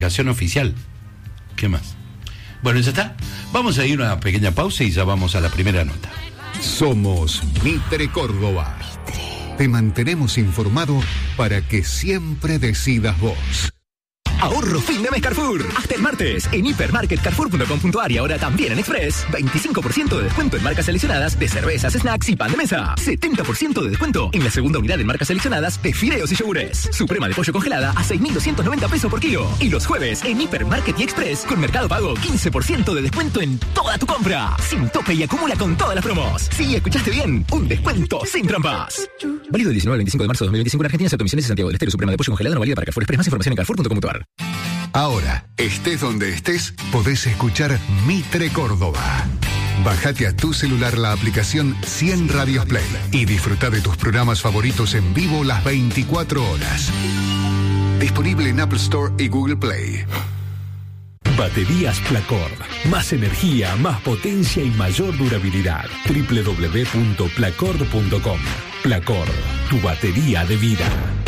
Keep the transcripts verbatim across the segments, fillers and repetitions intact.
aplicación oficial. ¿Qué más? Bueno, ya está. Vamos a ir a una pequeña pausa y ya vamos a la primera nota. Somos Mitre Córdoba. Te mantenemos informado para que siempre decidas vos. Ahorro fin de mes Carrefour. Hasta el martes en hipermarket carrefour punto com punto ar y ahora también en Express. veinticinco por ciento de descuento en marcas seleccionadas de cervezas, snacks y pan de mesa. setenta por ciento de descuento en la segunda unidad en marcas seleccionadas de fideos y yogures. Suprema de pollo congelada a seis mil doscientos noventa pesos por kilo. Y los jueves en hipermarket y Express con Mercado Pago quince por ciento de descuento en toda tu compra. Sin tope y acumula con todas las promos. Sí, escuchaste bien. Un descuento sin trampas. Válido del diecinueve al veinticinco de marzo de dos mil veinticinco en Argentina, excepto Misiones y Santiago del Estero. Suprema de pollo congelada no válida para Carrefour Express. Más información en carrefour punto com punto ar. Ahora, estés donde estés, podés escuchar Mitre Córdoba. Bájate a tu celular la aplicación cien Radios Play y disfruta de tus programas favoritos en vivo las veinticuatro horas. Disponible en Apple Store y Google Play. Baterías Placor. Más energía, más potencia y mayor durabilidad. doble u doble u doble u punto placor punto com. Placor, tu batería de vida.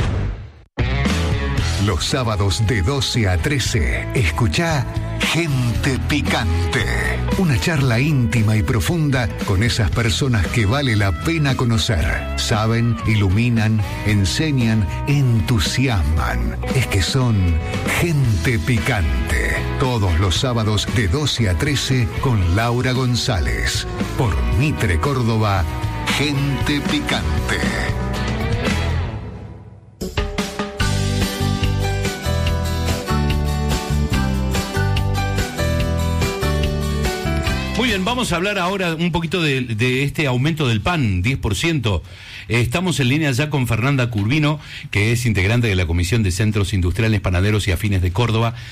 Los sábados de doce a trece, escuchá Gente Picante. Una charla íntima y profunda con esas personas que vale la pena conocer. Saben, iluminan, enseñan, entusiasman. Es que son Gente Picante. Todos los sábados de doce a trece con Laura González. Por Mitre Córdoba, Gente Picante. Muy bien, vamos a hablar ahora un poquito de, de este aumento del pan, diez por ciento. Estamos en línea ya con Fernanda Curvino, que es integrante de la Comisión de Centros Industriales, Panaderos y Afines de Córdoba,